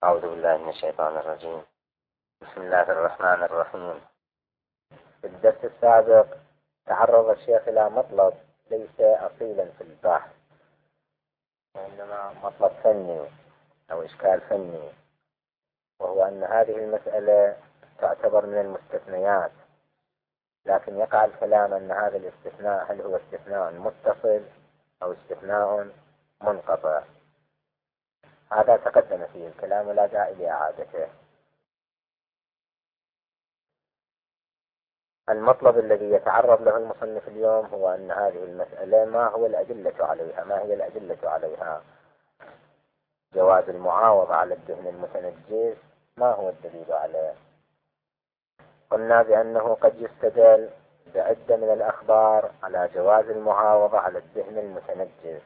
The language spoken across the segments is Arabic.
أعوذ بالله من الشيطان الرجيم. بسم الله الرحمن الرحيم. في الدرس السابق تعرض الشيخ إلى مطلب ليس أصيلا في البحث، وإنما مطلب فني أو إشكال فني، وهو أن هذه المسألة تعتبر من المستثنيات، لكن يقع الكلام أن هذا الاستثناء هل هو استثناء متصل أو استثناء منقطع. هذا تقدم فيه الكلام ولا داعي لإعادته. المطلب الذي يتعرض له المصنف اليوم هو أن هذه المسألة ما هي الأدلة عليها. جواز المعاوضة على الدهن المتنجس، ما هو الدليل عليه؟ قلنا بأنه قد يستدل بعدة من الأخبار على جواز المعاوضة على الدهن المتنجس،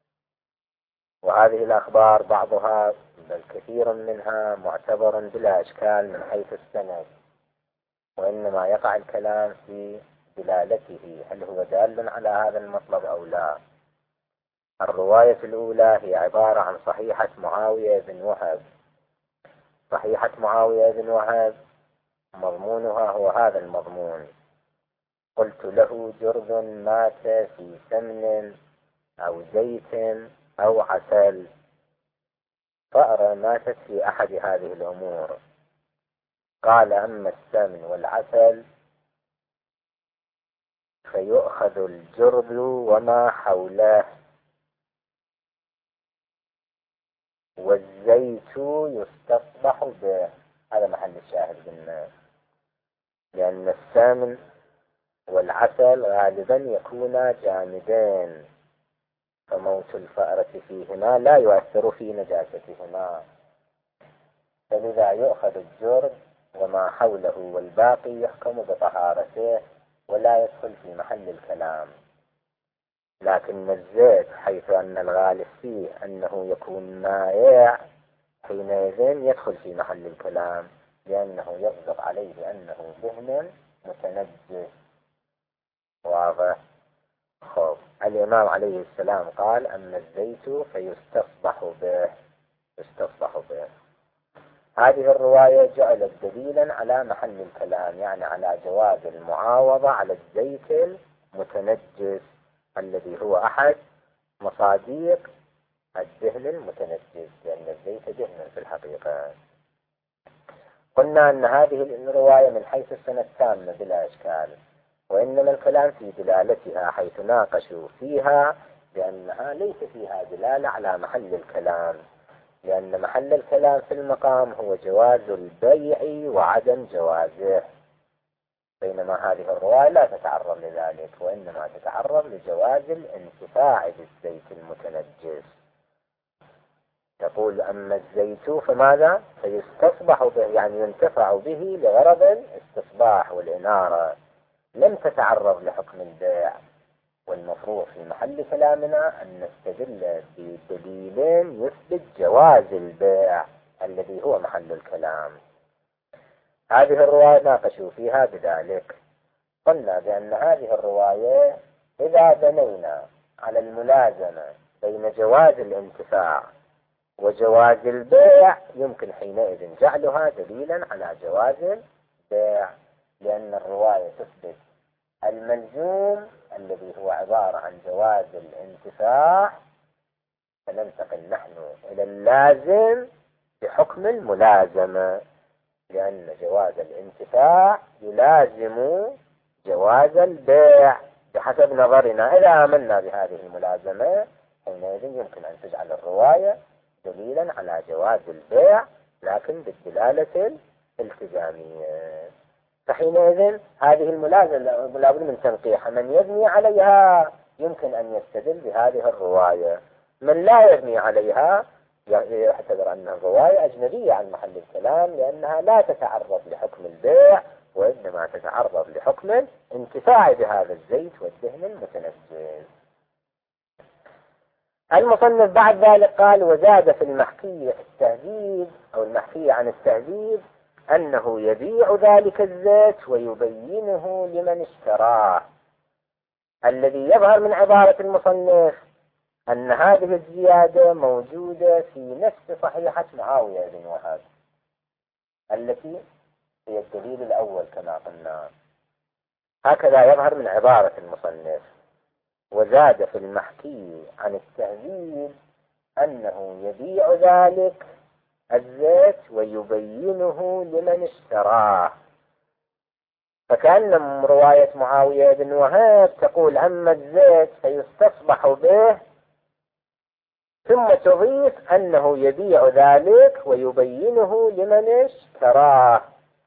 وهذه الأخبار بعضها بل كثير منها معتبر بلا إشكال من حيث السند، وإنما يقع الكلام في دلالته، هل هو دال على هذا المطلب أو لا. الرواية الأولى هي عبارة عن صحيحة معاوية بن وهب. صحيحة معاوية بن وهب مضمونها هو هذا المضمون: قلت له جرذ مات في سمن أو زيت أو عسل، فأرى ماتت في أحد هذه الأمور. قال: أما السمن والعسل فيؤخذ الجرذ وما حوله، والزيت يستصبح به. هذا محل الشاهد بالناس، لأن السمن والعسل غالبا يكونا جامدين، فموت الفأرة فيهما لا يؤثر في نجاستهما، فلذا يؤخذ الجرذ وما حوله، والباقي يحكم بطهارته ولا يدخل في محل الكلام. لكن الزيت حيث أن الغالب فيه أنه يكون مائع، حينئذ يدخل في محل الكلام، لأنه يصدق عليه أنه دهن متنجس. واضح؟ خب، الإمام عليه السلام قال: أما الزيت فيستصبح به. يستصبح به. هذه الرواية جعلت دليلا على محل الكلام، يعني على جواز المعاوضة على الزيت المتنجس الذي هو أحد مصاديق الدهن المتنجس، لأن الزيت دهن في الحقيقة. قلنا أن هذه الرواية من حيث السند تامة بلا إشكال، وإنما الكلام في دلالتها، حيث ناقشوا فيها بأنها ليس فيها دلالة على محل الكلام، لأن محل الكلام في المقام هو جواز البيع وعدم جوازه، بينما هذه الرواية لا تتعرض لذلك، وإنما تتعرض لجواز الانتفاع بالزيت المتنجس. تقول: أما الزيت فماذا؟ فيستصبح به، يعني ينتفع به لغرض الاستصباح والإنارة، لم تتعرض لحكم البيع. والمفروض في محل كلامنا أن نستدل بدليلين يثبت جواز البيع الذي هو محل الكلام. هذه الرواية ناقشوا فيها بذلك. قلنا بأن هذه الرواية إذا بنينا على الملازمة بين جواز الانتفاع وجواز البيع، يمكن حينئذ جعلها دليلا على جواز البيع، لأن الرواية تثبت الملزوم الذي هو عبارة عن جواز الانتفاع، فننتقل نحن إلى اللازم بحكم الملازمة، لأن جواز الانتفاع يلازم جواز البيع بحسب نظرنا. إذا آمنا بهذه الملازمة حينئذ يمكن أن تجعل الرواية دليلا على جواز البيع، لكن بالدلالة الالتزامية. فحينئذ هذه الملازمة لابد من تنقيحها. من يبني عليها يمكن أن يستدل بهذه الرواية، من لا يبني عليها يعتبر أن الرواية أجنبية عن محل الكلام، لأنها لا تتعرض لحكم البيع، وإنما تتعرض لحكم الانتفاع بهذا الزيت والدهن المتنجس. المصنف بعد ذلك قال: وزاد في المحكي التهذيب أو المحكي عن التهذيب أنه يبيع ذلك الزيت ويبينه لمن اشتراه. الذي يظهر من عبارة المصنف أن هذه الزيادة موجودة في نفس صحيحة معاوية بن وهب التي هي الدليل الأول كما قلنا. هكذا يظهر من عبارة المصنف: وزاد في المحكي عن التهذيب أنه يبيع ذلك الزيت ويبينه لمن اشتراه. فكأن رواية معاوية بن وهب تقول أما الزيت فيستصبح به، ثم تضيف أنه يبيع ذلك ويبينه لمن اشتراه.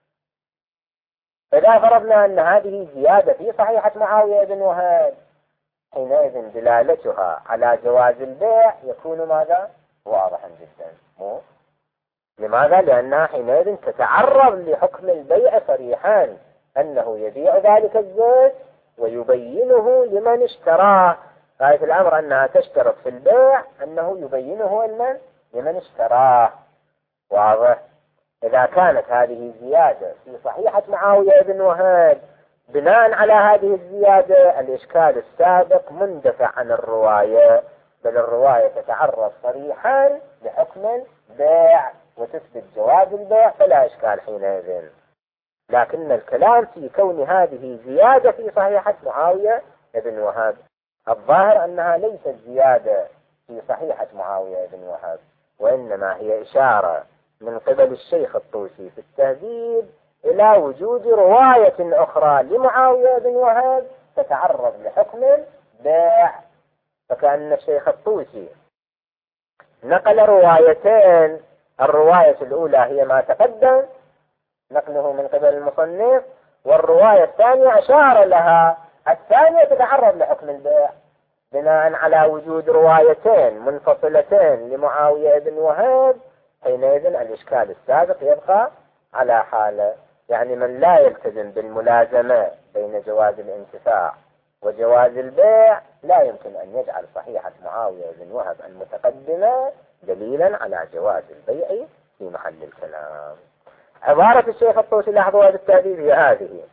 فإذا فرضنا أن هذه زيادة في صحيحة معاوية بن وهب، حينئذ دلالتها على جواز البيع يكون ماذا؟ واضحا جدا. لماذا؟ لأنها حينئذ تتعرض لحكم البيع صريحا، أنه يبيع ذلك الزيت ويبينه لمن اشتراه. غاية الأمر أنها تشترط في البيع أنه يبينه لمن اشتراه. واضح؟ إذا كانت هذه زيادة في صحيحة معاوية بن وهب، بناء على هذه الزيادة الإشكال السابق مندفع عن الرواية، بل الرواية تتعرض صريحا لحكم البيع وتثبت جواز البيع، فلا إشكال حينئذ. لكن الكلام في كون هذه زيادة في صحيحة معاوية بن وهب، الظاهر أنها ليست زيادة في صحيحة معاوية بن وهب، وإنما هي إشارة من قبل الشيخ الطوسي في التهذيب إلى وجود رواية أخرى لمعاوية بن وهب تتعرض لحكم البيع. فكأن الشيخ الطوسي نقل روايتين، الرواية الأولى هي ما تقدم نقله من قبل المصنف، والرواية الثانية أشار لها، الثانية تتعرض لحكم البيع بناء على وجود روايتين منفصلتين لمعاوية بن وهب. حينئذ الإشكال السابق يبقى على حاله، يعني من لا يلتزم بالملازمة بين جواز الانتفاع وجواز البيع لا يمكن أن يجعل صحيحة معاوية بن وهب المتقدمة دليلا على جواز البيع في محل الكلام. عبارة الشيخ الطوسي لاحظوها بالتهذيب هي هذه: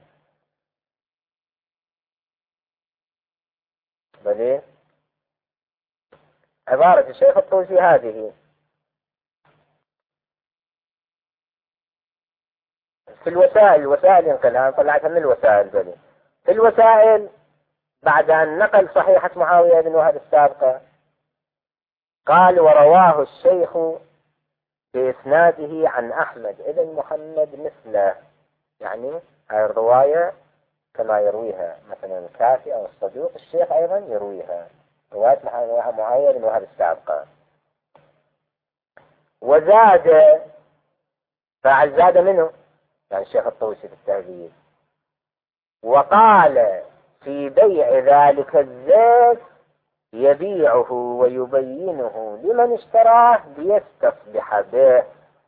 بلي عبارة الشيخ الطوسي هذه: في الوسائل، وسائل الكلام طلعتها من الوسائل بلي. في الوسائل بعد أن نقل صحيحة معاوية بن وهب السابقة قال: ورواه الشيخ بإسناده عن أحمد ابن محمد مثله. يعني هذه الرواية كما يرويها مثلا الكافي أو الصدوق، الشيخ أيضا يرويها، رواية معاوية بن وهب السابقة. وزاد، فاعل زاد منه يعني الشيخ الطوسي في التهذيب، وقال في بيع ذلك الزيت يبيعه ويبينه لمن اشتراه ليستصلح به.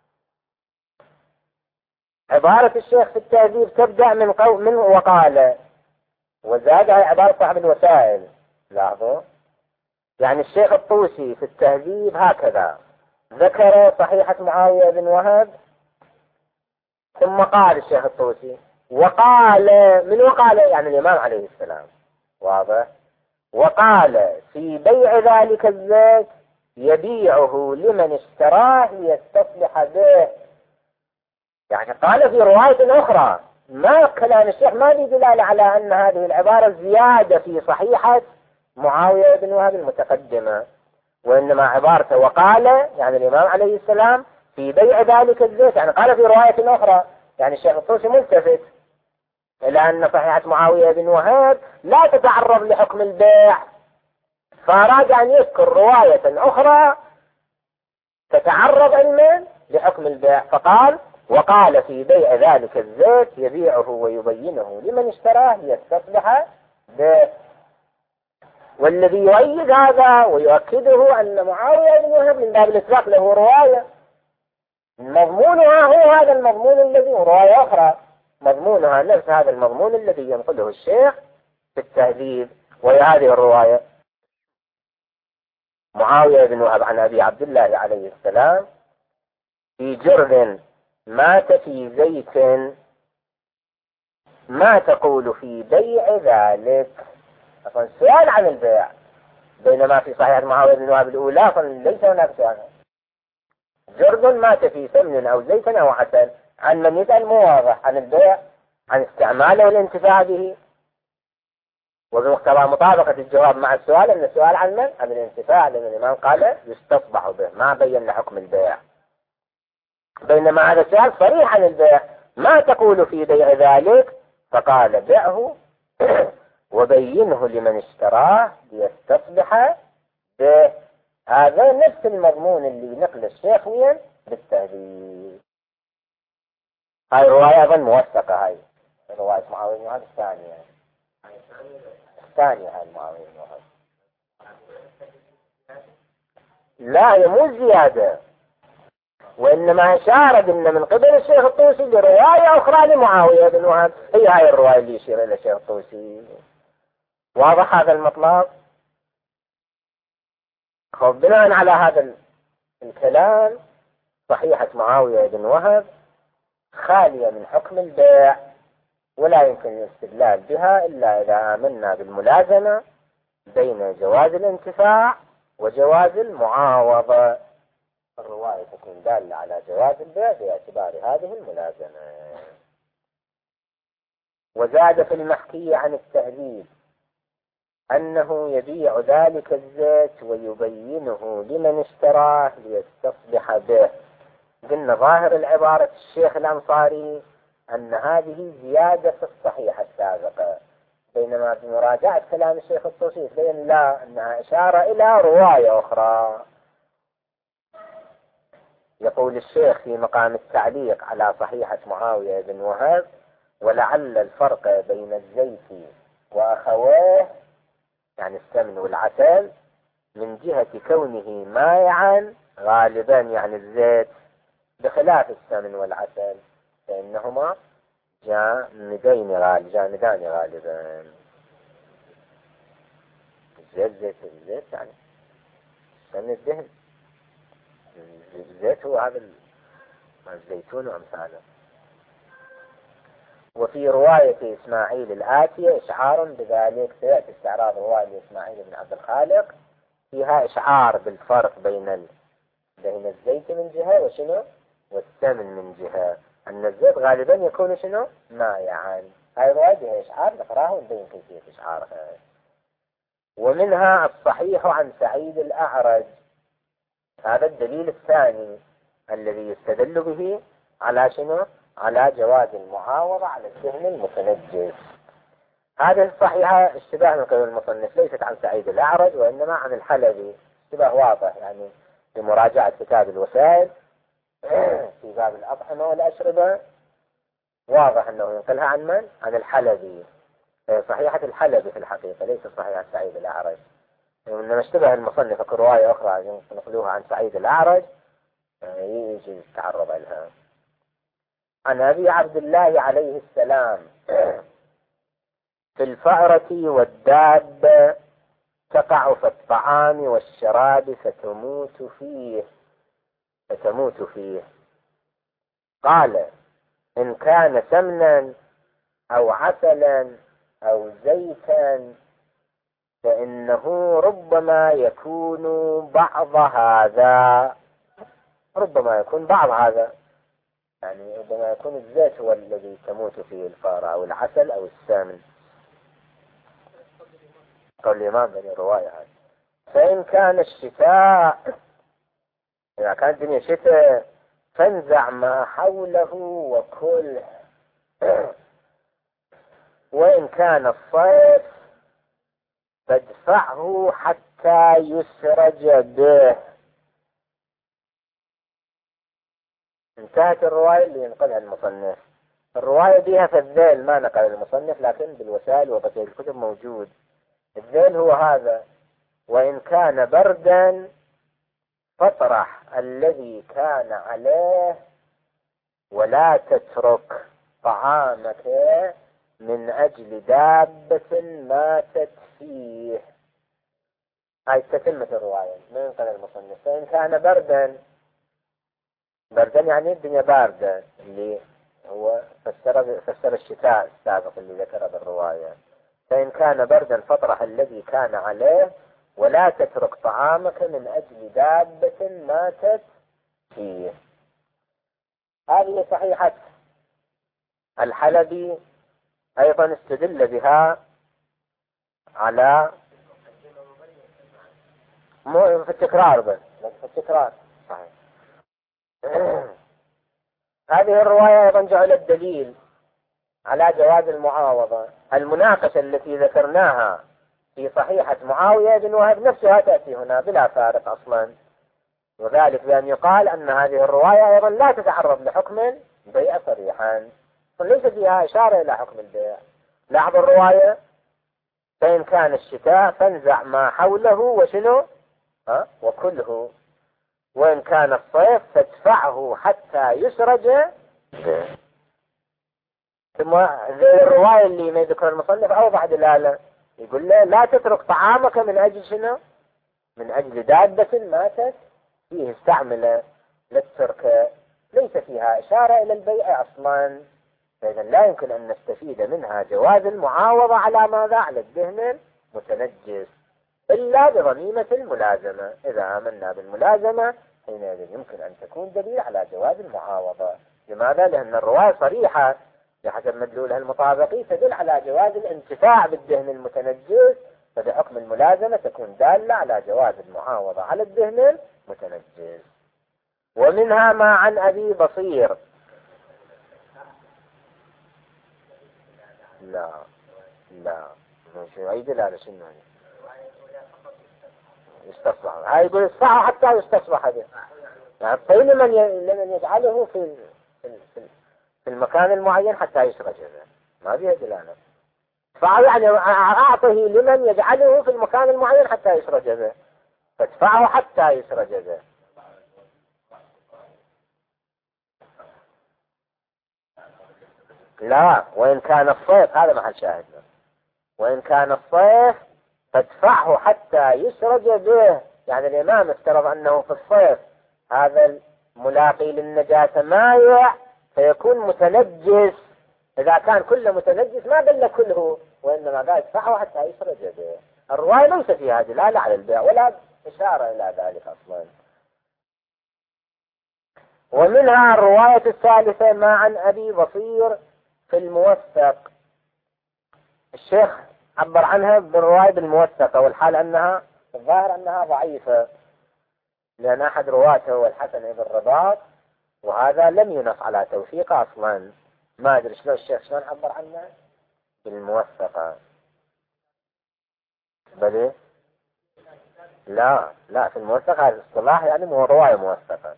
عبارة الشيخ في التهذيب تبدأ من قول منه وقال، وزاد عبارة صاحب الوسائل. لاحظوا يعني الشيخ الطوسي في التهذيب هكذا ذكر صحيحة معاوية بن وهب، ثم قال الشيخ الطوسي وقال، من وقال يعني الإمام عليه السلام، واضح، وقال في بيع ذلك الزيت يبيعه لمن اشتراه ليستصلح به. يعني قال في رواية أخرى، ما كلام الشيخ ما في دلالة على أن هذه العبارة زيادة في صحيحة معاوية بن وهب المتقدمة، وإنما عبارته وقال يعني الإمام عليه السلام في بيع ذلك الزيت، يعني قال في رواية أخرى. يعني الشيخ الطوسي ملتفت إلى أن صحيحة معاوية بن وهب لا تتعرض لحكم البيع، فأراد أن يذكر رواية أخرى تتعرض لحكم البيع، فقال وقال في بيع ذلك الزيت يبيعه ويبينه لمن اشتراه ليستصلح به. والذي يؤيد هذا ويؤكده أن معاوية بن وهب من باب الإطلاق له رواية مضمونها هو هذا المضمون الذي رواية أخرى مضمونها نفس هذا المضمون الذي ينقله الشيخ في التهذيب، وهي هذه الرواية: معاوية بن وهب عن أبي عبد الله عليه السلام في جرذ مات في زيت ما تقول في بيع ذلك. السؤال عن البيع بينما في صحيح معاوية بن وهب الأولى فليس هناك سؤال. جرد مات في سمن أو زيت أو عسل، عن من يسأل مو واضح، عن البيع، عن استعماله والانتفاع به. وبمقتضى مطابقة الجواب مع السؤال أن السؤال عن من؟ عن الانتفاع، لأن الإمام قال يستصبح به، ما بين حكم البيع. بينما هذا السؤال صريح عن البيع، ما تقول في بيع ذلك؟ فقال بيعه وبينه لمن اشتراه ليستصبح به. هذا نفس المضمون اللي نقل الشيخ وين بالتهذيب. هاي الرواية أيضا موثقة، هاي رواية معاوية بن وهب الثانية هاي معاوية بن وهب. لا هي مو زيادة، وإنما أشارت إن من قبل الشيخ الطوسي لرواية أخرى لمعاوية بن وهب، هي هاي الرواية اللي يشير إلى الشيخ الطوسي. واضح هذا المطلب؟ بناء على هذا الكلام صحيحة معاوية بن وهب خالية من حكم البيع، ولا يمكن الاستدلال بها إلا إذا آمنا بالملازمة بين جواز الانتفاع وجواز المعاوضة. الرواية تكون دالة على جواز البيع باعتبار هذه الملازمة. وزاد في المحكي عن التهذيب أنه يبيع ذلك الزيت ويبينه لمن اشتراه ليستصبح به. قلنا ظاهر العبارة الشيخ الأنصاري أن هذه زيادة في الصحيحة السابقة، بينما بمراجعة كلام الشيخ الطوسي بين لا، أنها إشارة إلى رواية أخرى. يقول الشيخ في مقام التعليق على صحيحة معاوية بن وهب: ولعل الفرق بين الزيت وأخويه يعني السمن والعسل من جهة كونه مائعا غالبا يعني الزيت، بخلاف السمن والعسل فإنهما جامدان غالبا. الزيت يعني سمن الدهن، الزيت هو هذا الزيتون وأمثاله. وفي رواية إسماعيل الآتية إشعار بذلك، سيأتي استعراض رواية إسماعيل بن عبد الخالق فيها إشعار بالفرق بين الزيت من جهة وشنو والسمن من جهة، أن الزيت غالبا يكون شنو مائعا. هاي رواية إشعار نقراه ونبين كيفية إشعارها. ومنها الصحيح عن سعيد الأعرج، هذا الدليل الثاني الذي يستدل به على شنو؟ على جواز المعاوضة على الدهن المتنجس. هذه الصحيحة اشتباه من قبل المصنف، ليست عن سعيد الأعرج وإنما عن الحلبي، اشتباه واضح يعني بمراجعة كتاب الوسائل في باب الأطعمة والأشربة، واضح أنه ينقلها عن من؟ عن الحلبي. صحيحة الحلبي في الحقيقة ليس صحيحة سعيد الأعرج، إنما اشتبه المصنف في رواية أخرى نقلوها عن سعيد الأعرج يجي يتعرض لها. عن أبي عبد الله عليه السلام: في الفأرة والدابة تقع في الطعام والشراب فتموت فيه. قال: إن كان سمنا أو عسلا أو زيتا فإنه ربما يكون بعض هذا، يعني ربما يكون الزيت هو الذي تموت فيه الفأرة أو العسل أو السمن. قال الإمام بني رواية هذا. فإن كان الشتاء، إذا كانت الدنيا شتاء فانزع ما حوله وكله. وإن كان الصيف فادفعه حتى يسرج به. انتهت الرواية اللي ينقلها المصنف. الرواية بها في الذيل ما نقل المصنف، لكن بالوسائل وبقية الكتب موجود. الذيل هو هذا: وإن كان بردا فاطرح الذي كان عليه ولا تترك طعامك من أجل دابة ماتت فيه. هاي تتمة الرواية ما ينقل المصنف. فإن كان بردا يعني الدنيا باردة، اللي هو فسر الشتاء السابق اللي ذكره بالرواية. فإن كان بردا فاطرح الذي كان عليه ولا تترك طعامك من أجل دابة ماتت فيه. هذه صحيحة الحلبي أيضا استدل بها على في التكرار، بس في التكرار صحيح. هذه الرواية أيضا جعلت دليل على جواز المعاوضة. المناقشة التي ذكرناها في صحيحة معاوية بن وهب نفسها تأتي هنا بلا فارق أصلا، وذلك بأن يقال أن هذه الرواية أيضا لا تتعرض لحكم البيع صريحا، فليس فيها إشارة إلى حكم البيع. لاحظ الرواية: فإن كان الشتاء فانزع ما حوله وشنو وكله، وإن كان الصيف فادفعه حتى يسرج. ثم ذي الرواية اللي ما يذكر المصنف أوضح دلالة، يقول له لا تترك طعامك من أجل شنو؟ من أجل دابة ماتت فيه، استعمل للترك، ليس فيها إشارة إلى البيع أصلا. فإذا لا يمكن أن نستفيد منها جواز المعاوضة على ماذا؟ على الدهن المتنجس، إلا بضميمة الملازمة. إذا آمنا بالملازمة حينئذ يمكن أن تكون دليل على جواز المعاوضة. لماذا؟ لأن الرواية صريحة بحسب مدلولها المطابقي تدل على جواز الانتفاع بالدهن المتنجس، فبحكم الملازمة تكون دالة على جواز المعاوضة على الدهن المتنجس. ومنها ما عن أبي بصير. لا مش أي دلالة شنو يستصبح. هاي يقول يصفحه حتى يستصبح به، يعني الطين لمن يجعله في المكان المعين حتى يسرج به، ما فيها دلالة. يعني أعطه لمن يجعله في المكان المعين حتى يسرج به، فادفعه حتى يسرج به. لا، وإن كان الصيف، هذا محل شاهدنا، وإن كان الصيف فادفعه حتى يسرج به. يعني الإمام افترض أنه في الصيف هذا الملاقي للنجاسة مائع فيكون متنجس. إذا كان كله متنجس ما دل كله، وإنما قال ادفعه حتى يسرج به. الرواية ليس فيها دلالة على البيع ولا إشارة إلى ذلك أصلا. ومنها الرواية الثالثة ما عن أبي بصير في الموثق. الشيخ عبر عنها بالرواية بالموثقة، والحال أنها الظاهر أنها ضعيفة، لأن أحد رواته هو الحسن بن رباط، وهذا لم ينص على توثيقه أصلا. ما أدري شلون الشيخ شلون عبر عنها بالموثقة. بلي لا في الموثقة هذا الاصطلاح يعني مو رواية موثقة.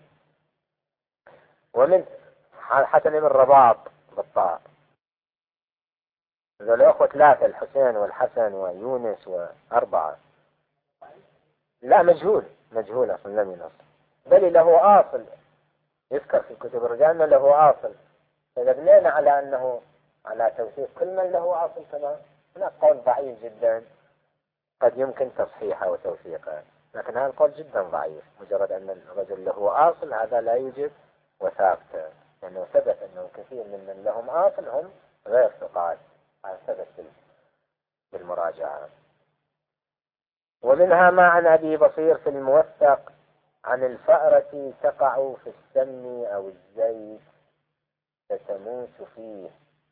ومن حسن بن رباط بالطاء، ذو أخوة ثلاثة: الحسين والحسن ويونس وأربعة. لا مجهول أصلا لم ينص، بل له آصل يذكر في كتب الرجال أنه له آصل. إذا بنينا على أنه على توثيق كل من له آصل، كما هناك قول ضعيف جدا قد يمكن تصحيحه وتوثيقه، لكن هذا القول جدا ضعيف. مجرد أن الرجل له آصل هذا لا يوجب وثاقته، لأنه ثبت أنه كثير من لهم آصل هم غير ثقات، هذا ثبت بالمراجعة. ومنها ما عن أبي بصير في الموثق عن الفأرة تقع في السمن أو الزيت فتموت فيه.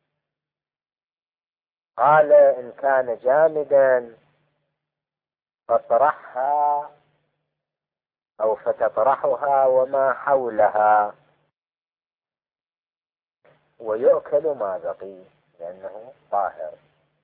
قال: إن كان جامدا فاطرحها أو فتطرحها وما حولها، ويؤكل ما بقي لأنه طاهر.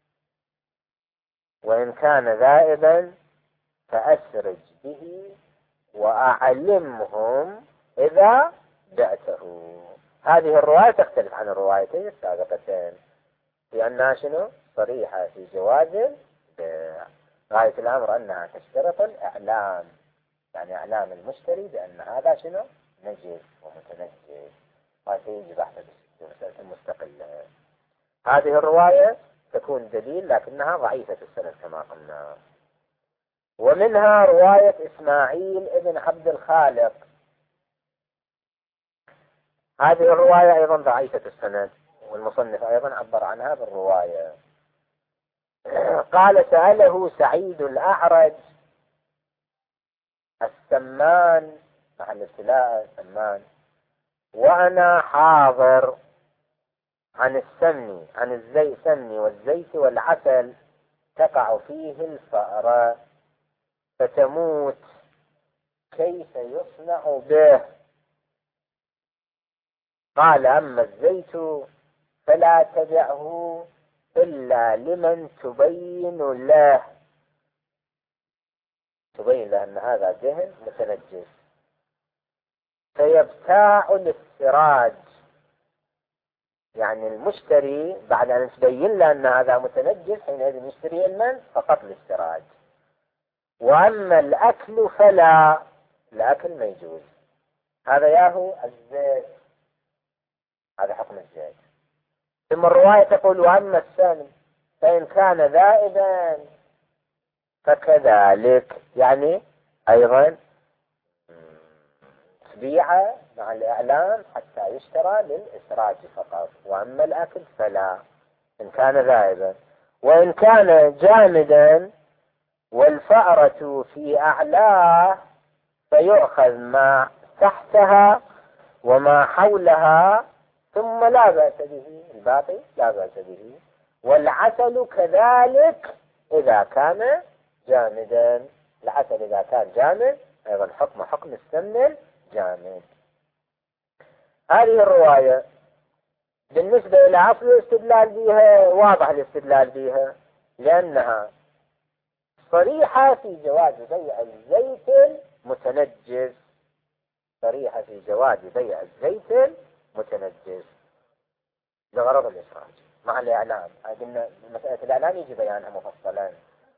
وإن كان ذائبا فأسرج به وأعلمهم إذا بعته. هذه الرواية تختلف عن الروايتين السابقتين لأنها شنو؟ صريحة في جواز غاية الأمر أنها تشترط الإعلام، يعني إعلام المشتري بأن هذا شنو؟ نجس ومتنجس، وسيجي بحث بمسألة مستقلة. هذه الرواية تكون دليل لكنها ضعيفة السند كما قلنا. ومنها رواية إسماعيل ابن عبد الخالق. هذه الرواية أيضا ضعيفة السند، والمصنف أيضا عبر عنها بالرواية. قال: سأله سعيد الأعرج السمان محل ابتلاء سمان، وأنا حاضر عن السمن، عن الزيت سمن والزيت والعسل، تقع فيه الفأرة فتموت، كيف يصنع به؟ قال أما الزيت فلا تدعه إلا لمن تبين له أن هذا دهن متنجس، فيبتاع الاستراج، يعني المشتري بعد أن تبين له أن هذا متنجس حينئذ يشتري المن فقط الاستراج. وأما الأكل فلا، الأكل ما يجوز. هذا ياهو الزيت، هذا حكم الزيت. ثم الرواية تقول وأما السمن فإن كان ذائبا فكذلك، يعني أيضا تبيع مع الإعلام حتى يشترى للإسراج فقط. وأما الأكل فلا إن كان ذائبا. وإن كان جامدا والفأرة في أعلاه فيؤخذ ما تحتها وما حولها ثم لا بأس به، الباقي لا بأس به. والعسل كذلك إذا كان جامدا، العسل إذا كان جامد أيضا حكم السمن الجامد. هذه الرواية بالنسبة إلى أصل الاستدلال بها واضح الاستدلال بها، لأنها صريحة في جواز بيع الزيت المتنجس، صريحة في جواز بيع الزيت المتنجس لغرض الإسراج مع الإعلام. قلنا مسألة الإعلام يجي بيانها مفصلا،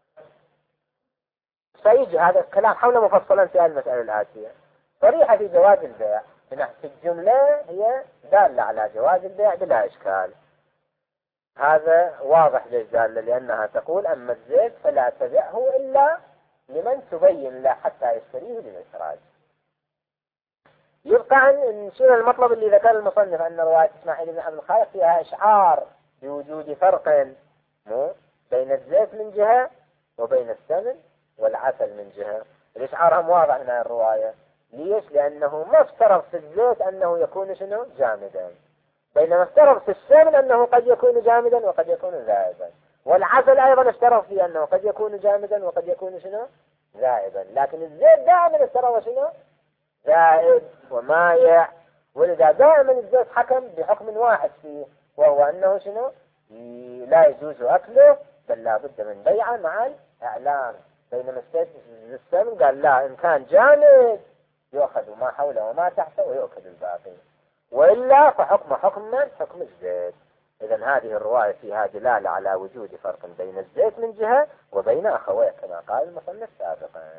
سيجي هذا الكلام حول مفصلا في المسألة الآتية. صريحة في جواز البيع، في الجملة هي دالة على جواز البيع بلا إشكال، هذا واضح للدالة، لأنها تقول أما الزيت فلا تبعه إلا لمن تبين له حتى يشتريه للإسراج. يبقى أن نشير المطلب اللي ذكر المصنف أن رواية إسماعيل بن عبد الخالق فيها إشعار بوجود فرق بين الزيت من جهة وبين السمن والعسل من جهة. الإشعار هم واضح من الرواية. ليش؟ لأنه ما افترض في الزيت أنه يكون شنو جامدا، بينما افترض في السمن أنه قد يكون جامدا وقد يكون ذائبا. والعسل أيضا افترض فيه أنه قد يكون جامدا وقد يكون شنو ذائبا. لكن الزيت دائما افترض شنو زائد ومايع، ولذا دائما الزيت حكم بحكم واحد فيه، وهو أنه شنو لا يجوز أكله بل لا بد من بيعه مع الإعلام. بينما السمن قال لا، إن كان جامد يؤخذ ما حوله وما تحته ويؤكل الباقي، وإلا فحكم من حكم الزيت. إذن هذه الرواية فيها دلالة على وجود فرق بين الزيت من جهة وبين أخويه كما قال المصنف سابقا.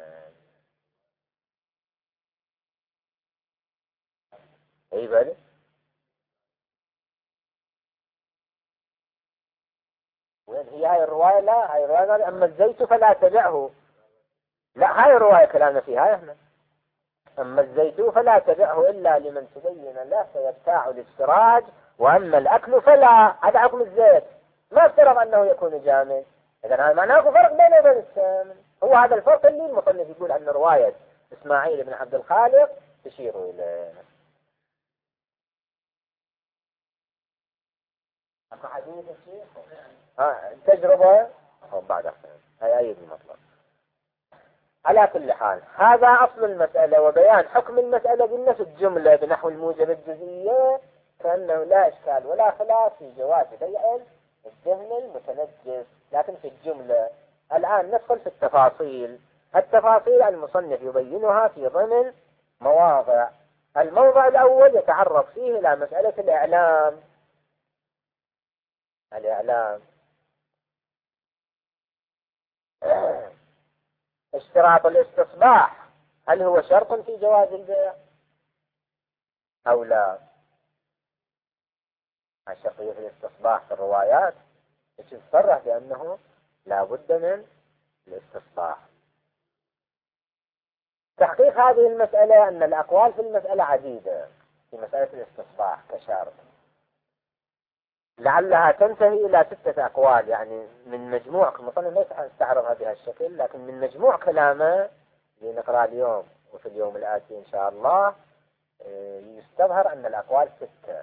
أي بل وين هي هاي الرواية؟ لا، هاي الرواية أما الزيت فلا تبعه، لا هاي الرواية كلامنا فيها احنا. أما الزيت فلا تبعه إلا لمن تبين له فيبتاع الاستراج، وأما الأكل فلا، هذا حكم الزيت، ما افترض أنه يكون جامد. إذن هذا معناه فرق بينه وبين السمن. هو هذا الفرق اللي المصنف يقول أن رواية إسماعيل بن عبد الخالق تشير إليه. أكو حديث الشيخ تجربة أو بعد أحسن هاي أيد المطلب. على كل حال هذا أصل المسألة، وبيان حكم المسألة بالنفس الجملة بنحو الموجب الجزئية كأنه لا إشكال ولا خلاف في جواز بيع الدهن المتنجس. لكن في الجملة الآن ندخل في التفاصيل. التفاصيل المصنف يبينها في ضمن مواضع. الموضع الأول يتعرض فيه إلى مسألة الإعلام. اشتراط الاستصباح هل هو شرط في جواز البيع أو لا؟ الشرطية في الاستصباح في الروايات تصرح بأنه لا بد من الاستصباح. تحقيق هذه المسألة أن الأقوال في المسألة عديدة في مسألة الاستصباح كشرط، لعلها تنتهي إلى 6 أقوال. يعني من مجموع المصنف ليس استعرضها بهالشكل، لكن من مجموع كلامه لنقرأ اليوم وفي اليوم الآتي إن شاء الله يستظهر أن الأقوال 6.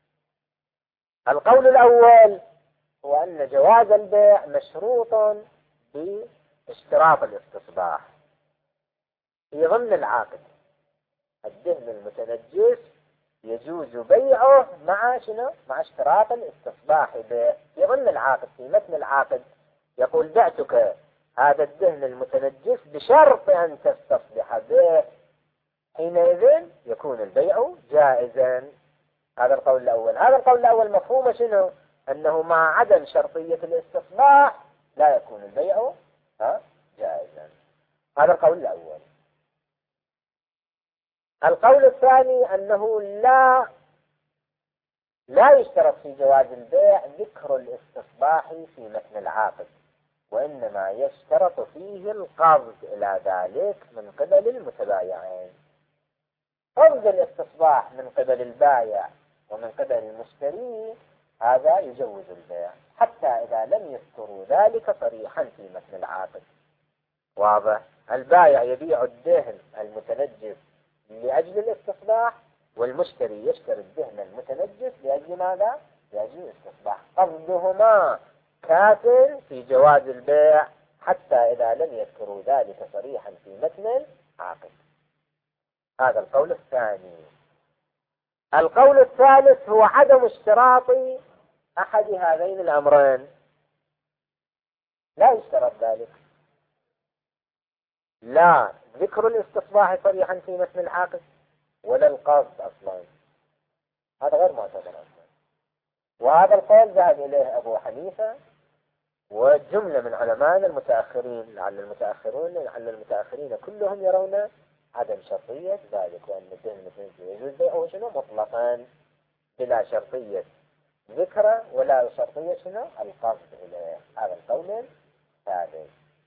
القول الأول هو أن جواز البيع مشروط باشتراط الاستصباح في ضمن العاقد. الدهن المتنجس يجوز بيعه مع شنو؟ مع اشتراط الاستصباح في ضمن العاقد. في متن العاقد يقول بعتك هذا الدهن المتنجس بشرط أن تستصلح به، حينئذ يكون البيع جائزا. هذا القول الأول. هذا القول الأول مفهوم شنو؟ أنه مع عدم شرطية الاستصلاح لا يكون البيع جائزا. هذا القول الأول. القول الثاني أنه لا يشترط في جواز البيع ذكر الاستصلاح في متن العاقد، وإنما يشترط فيه القصد إلى ذلك من قبل المتبايعين. قصد الاستصلاح من قبل البائع ومن قبل المشتري هذا يجوز البيع، حتى إذا لم يذكروا ذلك صريحا في متن العاقد. واضح؟ البائع يبيع الدهن المتنجس لأجل الاستصلاح، والمشتري يشتري الدهن المتنجس لأجل ماذا؟ لأجل الاستصلاح. قصدهما كاف في جواز البيع حتى إذا لم يذكروا ذلك صريحا في متن العاقد. هذا القول الثاني. القول الثالث هو عدم اشتراط أحد هذين الأمرين. لا يشترط ذلك، لا ذكر الاستصلاح صريحا في متن العاقد ولا القصد أصلا. هذا غير معتبر أصلا. وهذا القول ذهب إليه أبو حنيفة وجملة من علماء المتأخرين. لعل المتأخرين كلهم يرون عدم شرطية ذلك، وأن الدهن مثل يجوز بيعه شنو مطلقا بلا شرطية ذكر ولا شرطية شنو القصد إليه. هذا القول الثالث.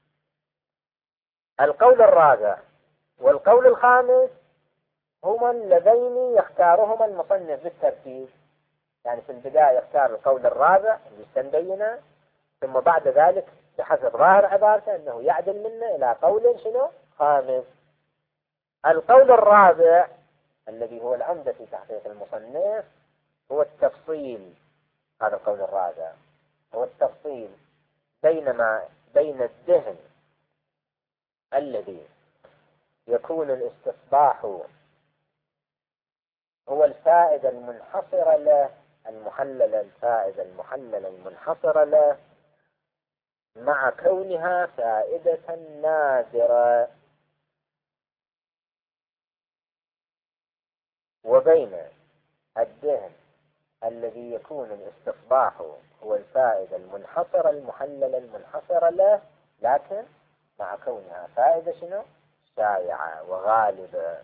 القول الرابع والقول الخامس هما اللذين يختارهما المصنف بالترتيب. يعني في البداية يختار القول الرابع اللي سنبينه، ثم بعد ذلك بحسب ظاهر عبارته أنه يعدل منه إلى قول شنو خامس. القول الرابع الذي هو العمدة في تحقيق المصنف هو التفصيل. هذا القول الرابع هو التفصيل بين الدهن الذي يكون الاستصباح هو الفائدة المنحصرة له الفائدة المحللة المنحصرة له مع كونها فائدة نادرة، وبين الدهن الذي يكون الاستصباح هو الفائدة المنحصرة المحللة المنحصرة له لكن مع كونها فائدة شنو شائعة وغالبة.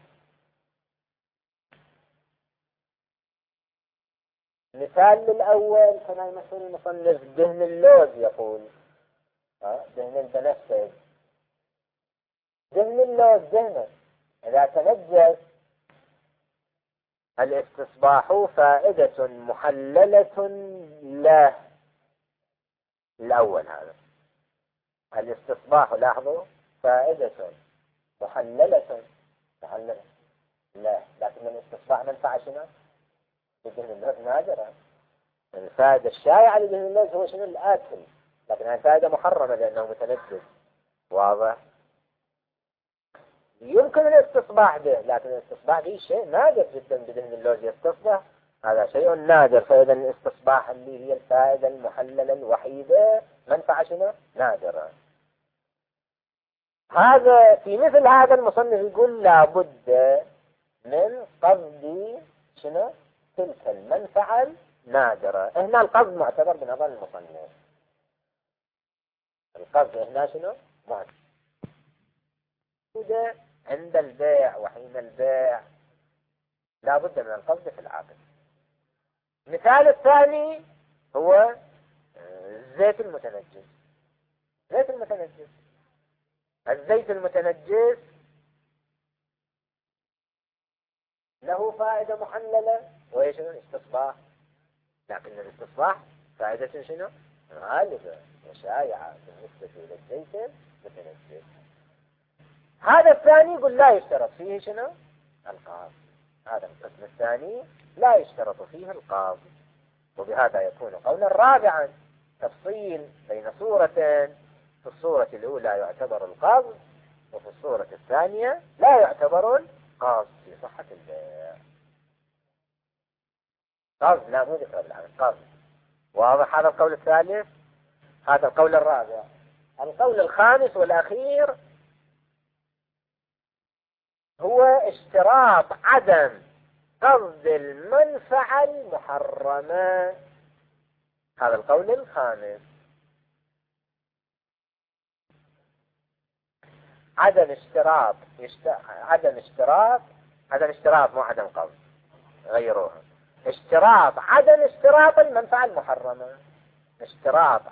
مثال للأول كما يمثل المصنف دهن اللوز. يقول دهن البنفسج. دهن اللوز دهنه إذا تنجس الاستصباح فائدة محللة له. الأول هذا الاستصباح لاحظوا فائدة محللة لا، لكن الاستصباح منفعة شنو؟ بدهن اللوز نادرة. الفائدة الشائعة لدهن اللوز هو شنو الآكل، لكن هذه فائدة محرمة لأنه متنجس. واضح؟ يمكن الاستصباح به، لكن الاستصباح به شيء نادر جدا. بدهن اللوز يستصبح هذا شيء نادر، فإذا الاستصباح اللي هي الفائدة المحللة الوحيدة منفعة شنو نادرة. هذا في مثل هذا المصنف يقول لابد من قصد شنو تلك المنفعة النادرة. هنا القصد معتبر بنظر المصنف. القصد هنا شنو معتبر عند البيع وحين البيع لابد من القصد في العقد. مثال الثاني هو الزيت المتنجس. الزيت المتنجس له فائدة محللة وهي شنو الاستصباح، لكن الاستصباح فائدة شنو غالبة وشائعة بالنسبة إلى الزيت المتنجس. هذا الثاني يقول لا يشترط فيه شنو؟ القاضي. هذا القسم الثاني لا يشترط فيه القاضي. وبهذا يكون قولا رابعا تفصيل بين صورتين. في الصورة الأولى يعتبر القاضي، وفي الصورة الثانية لا يعتبر القاضي في صحة البيع. قاضي لا مو ذكر بالعمل قاضي. واضح هذا القول الثالث؟ هذا القول الرابع. القول الخامس والأخير هو اشتراط عدم قصد المنفعة المحرمة. هذا القول الخامس. عدم اشتراط مو عدم قصد، غيروها. عدم اشتراط المنفعة المحرمة. اشتراط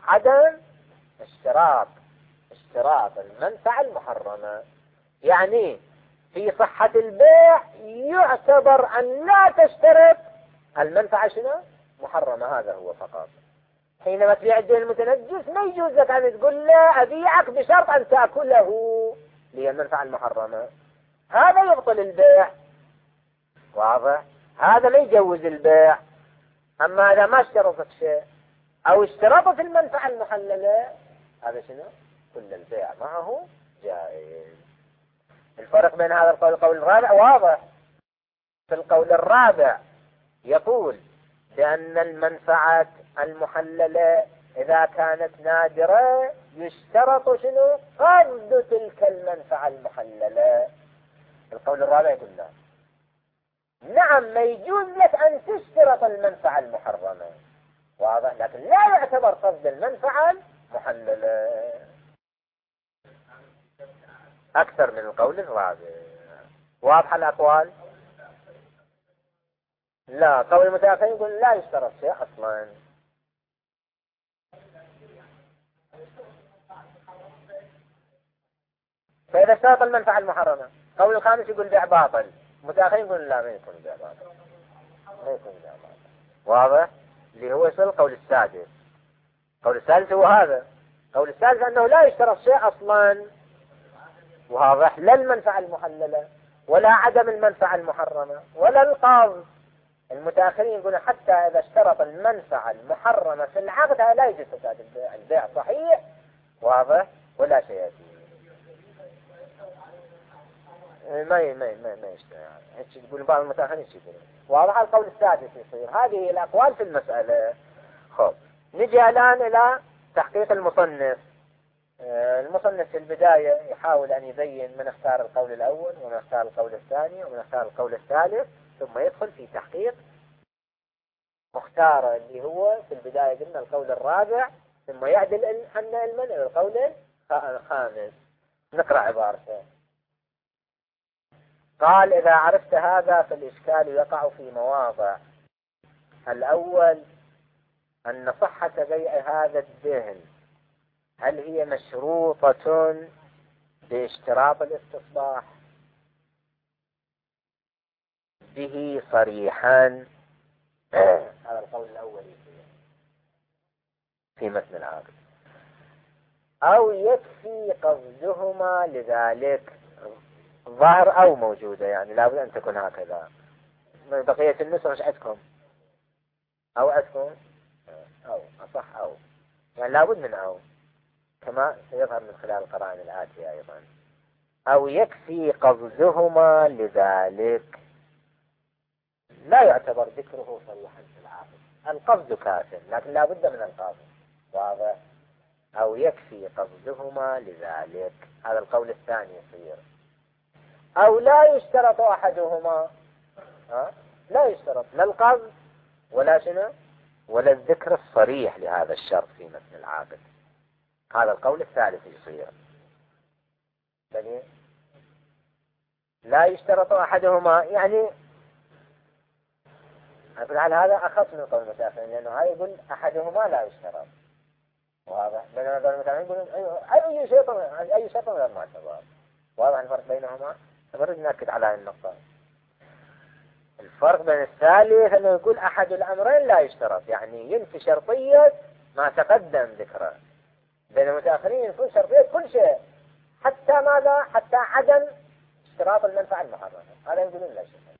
المنفعة المحرمة يعني في صحة البيع يعتبر أن لا تشترط المنفعة شنو؟ محرمة. هذا هو فقط. حينما تبيع الدين المتنجس ما يجوز لك أن تقول لا أبيعك بشرط أن تأكله لي المنفعة المحرمة. هذا يبطل البيع. واضح؟ هذا ما يجوز البيع. أما إذا ما اشترطت شيء أو اشترطت المنفعة المحللة هذا شنو؟ كل البيع معه جائز. الفرق بين هذا القول والقول الرابع واضح. في القول الرابع يقول بأن المنفعة المحللة إذا كانت نادرة يشترط شنو؟ قصد تلك المنفعة المحللة. القول الرابع يقول لا، نعم ما يجوز لك أن تشترط المنفعة المحرمة. واضح؟ لكن لا يعتبر قصد المنفعة المحللة. أكثر من القول الرابع. واضح الأقوال؟ لا، قول المتأخرين يقول لا يشترط شيء أصلا. فإذا اشترط المنفعة المحرمة. قول الخامس يقول بيع باطل. المتأخرين يقول لا ما يكون بيع باطل. واضح؟ اللي هو يصل القول السادس. القول الثالث هو هذا. القول الثالث أنه لا يشترط شيء أصلا. واضح؟ لا المنفعة المحللة ولا عدم المنفعة المحرمة ولا القاضي. المتأخرين يقولون حتى إذا اشترط المنفعة المحرمة في العقد لا يجوز فساد البيع. البيع صحيح. واضح؟ ولا شيء فيه. ما يشترط. يقول بعض المتأخرين يقولون. واضح؟ القول السادس يصير. هذه الأقوال في المسألة. خب نجي الآن إلى تحقيق المصنف. المصنف في البداية يحاول أن يبين من اختار القول الأول ومن اختار القول الثاني ومن اختار القول الثالث، ثم يدخل في تحقيق مختار اللي هو في البداية قلنا القول الرابع، ثم يعدل أن المنع القول الخامس. نقرأ عبارته. قال إذا عرفت هذا فالإشكال يقع في مواضع. الأول أن صحة بيع هذا الدهن هل هي مشروطة باشتراط الاستصلاح به صريحا. هذا القول الأول في متن العقد. أو يكفي قصدهما لذلك. ظاهر أو موجودة يعني لابد أن تكون هكذا. من بقية النسخ ايش عندكم؟ أو عندكم أو أصح أو يعني لابد من أو كما سيظهر من خلال القرائن الآتية أيضا. أو يكفي قصدهما لذلك لا يعتبر ذكره صريحا في العقد. القصد كافٍ لكن لا بد من القاضي. واضح؟ أو يكفي قصدهما لذلك. هذا القول الثاني يصير. أو لا يشترط أحدهما. لا يشترط لا القصد ولا شنو ولا الذكر الصريح لهذا الشرط في متن العقد. هذا القول الثالث يصير. لا يشترط أحدهما يعني على هذا أخص من قول المتأخرين لأنه هذا يقول أحدهما لا يشترط. واضح؟ بينما قول المتأخرين يقولون أي شرط غير معتبر. واضح الفرق بينهما؟ نريد نأكد على هذه النقطة. الفرق بين الثالث أنه يقول أحد الأمرين لا يشترط يعني ينفي شرطية ما تقدم ذكره. بين المتأخرين ينفون شرطية كل شيء حتى ماذا؟ حتى عدم اشتراط المنفعة المحرمة. هذا يقولون لا شيء.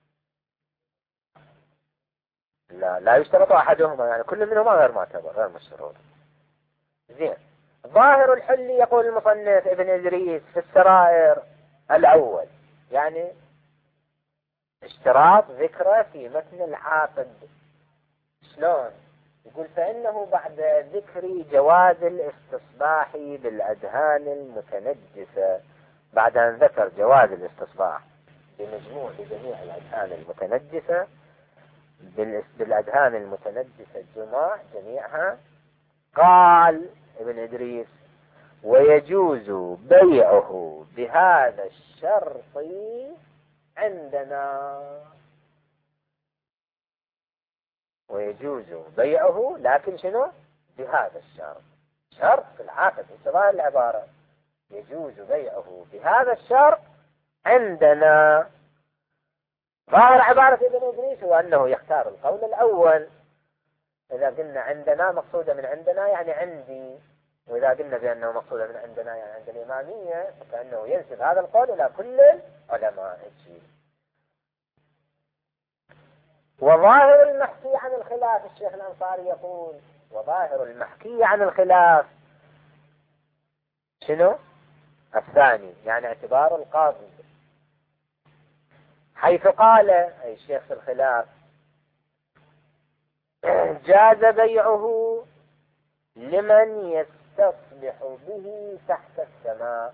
لا يشترط أحدهما، يعني كل منهما غير معتبر غير مشروط. زين. ظاهر الحل يقول المصنف ابن إدريس في السرائر الأول، يعني اشتراط ذكره في متن العاقد. شلون؟ يقول فإنه بعد ذكر جواز الاستصباح بالأدهان المتنجسة، بعد أن ذكر جواز الاستصباح بجميع الأدهان المتنجسة، بالأدهان المتنجسة جميعها، قال ابن إدريس ويجوز بيعه بهذا الشرط عندنا. ويجوز بيعه لكن شنو؟ بهذا الشرط. شرط في العقد في ظاهر العبارة، يجوز بيعه بهذا الشرط عندنا. ظاهر عبارة ابن إدريس هو أنه يختار القول الأول. إذا قلنا عندنا مقصودة من عندنا يعني عندي، وإذا قلنا بأنه مقصودة من عندنا يعني عند الإمامية، فإنه ينسب هذا القول إلى كل العلماء. وظاهر المحكي عن الخلاف، الشيخ الأنصاري يقول وظاهر المحكي عن الخلاف شنو؟ الثاني، يعني اعتبار القاضي، حيث قال أي الشيخ في الخلاف جاز بيعه لمن يستصلح به تحت السماء.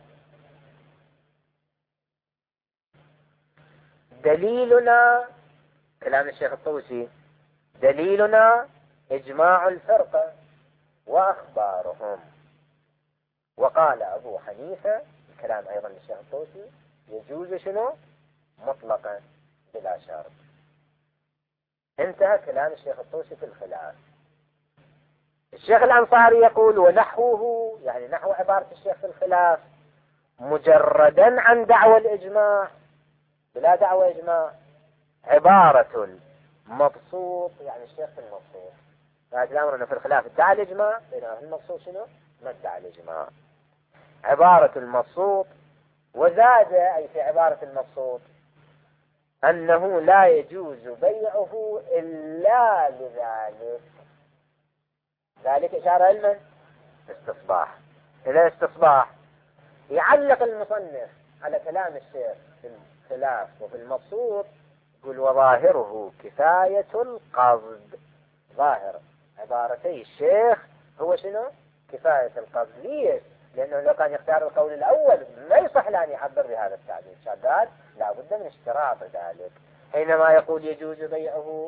دليلنا كلام الشيخ الطوسي، دليلنا إجماع الفرقة وأخبارهم. وقال أبو حنيفة كلام أيضا الشيخ الطوسي يجوز شنو؟ مطلقا بلا شرط. انتهى كلام الشيخ الطوسي في الخلاف. الشيخ الأنصاري يقول ونحوه، يعني نحو عبارة الشيخ في الخلاف، مجردا عن دعوى الإجماع بلا دعوى إجماع، عبارة المبسوط، يعني الشيخ في المبسوط. هذا الأمر أنه في الخلاف ادعى الإجماع، بينما في المبسوط شنو؟ ما ادعى الإجماع. عبارة المبسوط، وزاد أي في عبارة المبسوط أنه لا يجوز بيعه إلا لذلك. ذلك إشارة علما استصباح. إذا استصباح يعلق المصنف على كلام الشيخ في الخلاف وفي المبسوط، يقول وظاهره كفاية القصد. ظاهر عبارتي الشيخ هو شنو؟ كفاية القصد. ليش؟ لأنه لو كان يختار القول الأول ما يصح لأن يعبر بهذا التعبير. شداد لا بد من اشتراط ذلك. حينما يقول يجوز بيعه،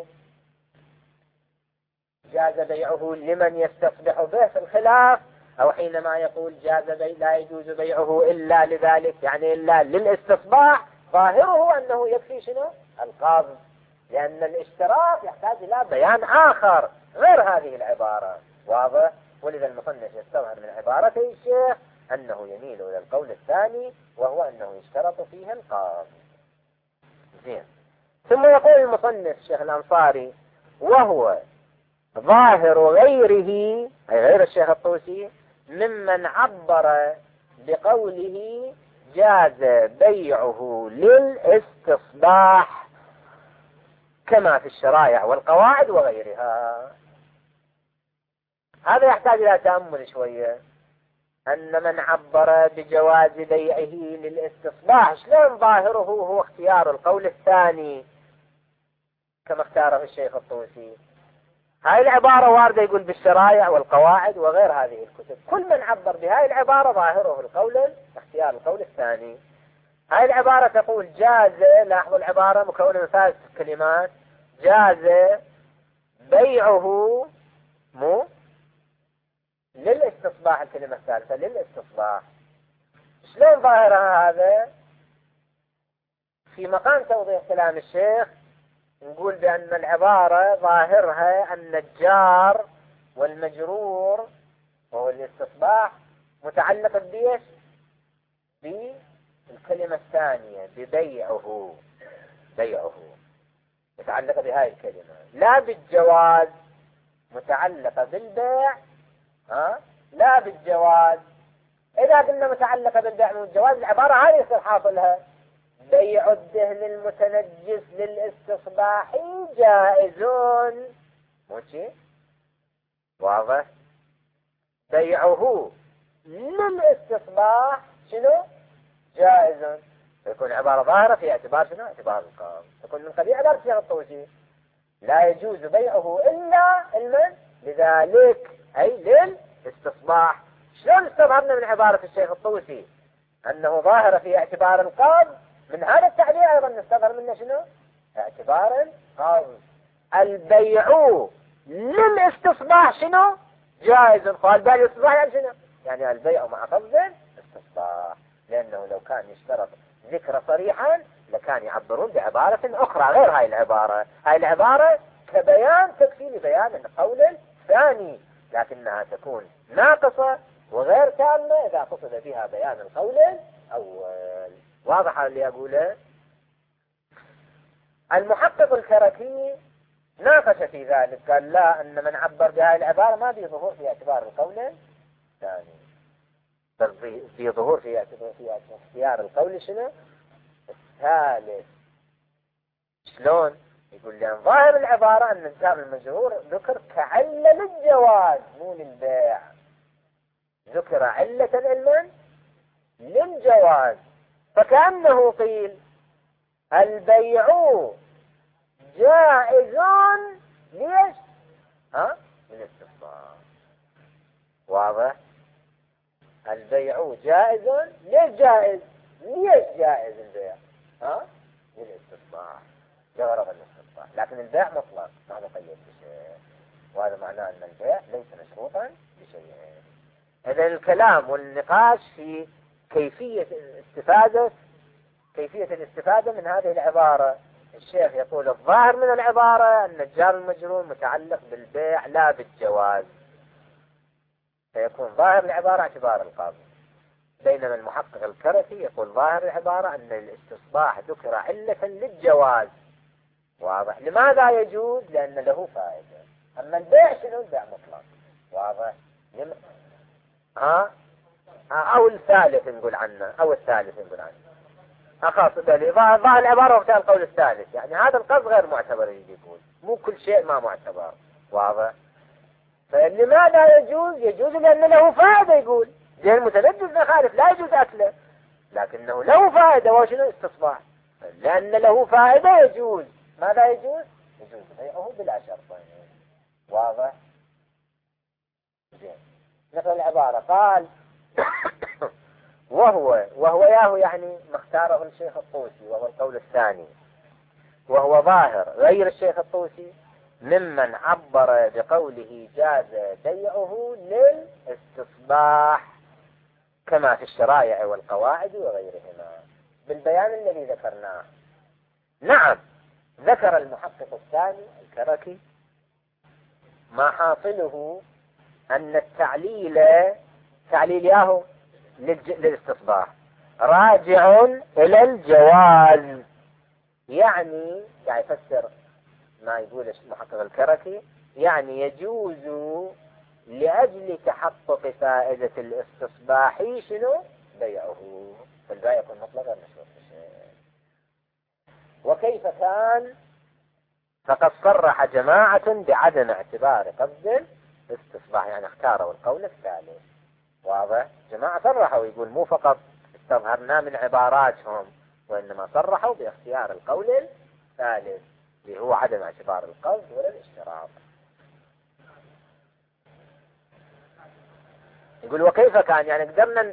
جاز بيعه لمن يستصبح به في الخلاف، أو حينما يقول لا يجوز بيعه إلا لذلك، يعني إلا للاستصباح، ظاهره أنه يكفي شنو؟ القصد، لأن الاشتراط يحتاج إلى بيان آخر غير هذه العبارة. واضح؟ ولذا المصنف يستظهر من عبارته الشيخ أنه يميل إلى القول الثاني، وهو أنه يشترط فيه القصد. زين. ثم يقول المصنف الشيخ الأنصاري وهو ظاهر غيره، أي غير الشيخ الطوسي، ممن عبر بقوله جاز بيعه للاستصباح كما في الشرائع والقواعد وغيرها. هذا يحتاج إلى تأمل شوية، أن من عبر بجواز بيعه للاستصباح شلون ظاهره هو اختيار القول الثاني كما اختاره الشيخ الطوسي. هاي العبارة واردة يقول بالشرائع والقواعد وغير هذه الكتب. كل من عبر بهاي العبارة ظاهره اختيار القول الثاني. هاي العبارة تقول جاز، لاحظوا العبارة مكونة من 3 كلمات، جاز بيعه للاستصباح، الكلمة الثالثة للاستصباح. شلون ظاهرها هذا؟ في مقام توضيح كلام الشيخ نقول بأن العبارة ظاهرها أن الجار والمجرور وهو الاستصباح متعلق بيش؟ بالكلمة الثانية ببيعه، بيعه متعلقة بهاي الكلمة، لا بالجواز متعلقة بالبيع، لا بالجواز إذا قلنا متعلقة بالبيع والجواز العبارة هذه يصير حاصلها بيع الدهن المتنجس للاستصباح جائزون، مو شيء واضح؟ بيعه للاستصباح شنو؟ جائز. يكون عبارة ظاهرة في اعتبار شنو؟ اعتبار القام. يكون من قبيل عبارة الشيخ الطوسي لا يجوز بيعه إلا المن لذلك أي للاستصباح. شلون استظهرنا من عبارة الشيخ الطوسي أنه ظاهرة في اعتبار القام؟ من هذا التعبير أيضا نستظهر منه شنو؟ اعتبار القام. البيع للاستصباح شنو؟ جائز. قال بيع الاستصباح يعني شنو؟ يعني البيع مع قصد الاستصباح، لأنه لو كان يشترط ذكر صريحا لكان يعبرون بعبارة أخرى غير هاي العبارة. هاي العبارة كبيان تكفي لبيان القول الثاني، لكنها تكون ناقصة وغير تامة إذا قصد بها بيان القول الأول. واضح اللي أقوله؟ المحقق الكركي ناقش في ذلك، قال لا، أن من عبر بهذه العبارة ما في ظهور في اعتبار القول الثاني، بل في ظهور في اختيار القول شنو؟ الثالث. شلون؟ يقول لأن ظاهر العبارة أن الجار المجرور ذكر كعلة للجواز مو للبيع، ذكر علة علما للجواز، فكأنه قيل البيع جائز ليش؟ للاستصباح. واضح؟ البيع جائز ليش جائز؟ ليش جائز البيع؟ للاستصباح، لغرض الاستصباح، لكن البيع مطلق ما مقيد بشيء، وهذا معناه أن البيع ليس مشروطا بشيء. إذا الكلام والنقاش في كيفية الاستفادة من هذه العبارة. الشيخ يقول الظاهر من العبارة أن الجار المجرور متعلق بالبيع لا بالجواز، فيكون ظاهر العبارة اعتبار القاضي. بينما المحقق الكركي يقول ظاهر العبارة أن الاستصباح ذكر علة للجواز. واضح؟ لماذا يجوز؟ لأن له فائدة. أما البيع شنو؟ البيع مطلق. واضح؟ أو الثالث نقول عنه، أقصد لي ظاهر العبارة وقتها القول الثالث، يعني هذا القصد غير معتبر يقول، مو كل شيء ما معتبر. واضح؟ فلماذا يجوز؟ يجوز لأن له فائدة. يقول زي المتنجس مخالف لا يجوز أكله، لكنه له فائدة. وشنو؟ استصباح. لأن له فائدة يجوز. ماذا يجوز؟ يجوز بيعه بلا شرط. واضح؟ زين. مثل العبارة قال وهو ياهو، يعني ما اختاره الشيخ الطوسي، وهو القول الثاني، وهو ظاهر غير الشيخ الطوسي ممن عبر بقوله جاز بيعه للاستصباح كما في الشرائع والقواعد وغيرهما بالبيان الذي ذكرناه. نعم، ذكر المحقق الثاني الكركي ما حاصله أن التعليل ياهو للاستصباح راجع إلى الجواز، يعني يفسر ما يقول المحقق الكركي، يعني يجوز لأجل تحقق فائدة الاستصباح شنو؟ بيعه، فالبيع يكون مطلقا مشروط بشيء. وكيف كان؟ فقد صرح جماعة بعدم اعتبار قصد الاستصباح، يعني اختاروا القول الثالث. واضح؟ جماعة صرحوا، يقول مو فقط استظهرنا من عباراتهم، وإنما صرحوا باختيار القول الثالث اللي هو عدم اعتبار القصد ولا الاشتراط. يقول وكيف كان؟ يعني قدرنا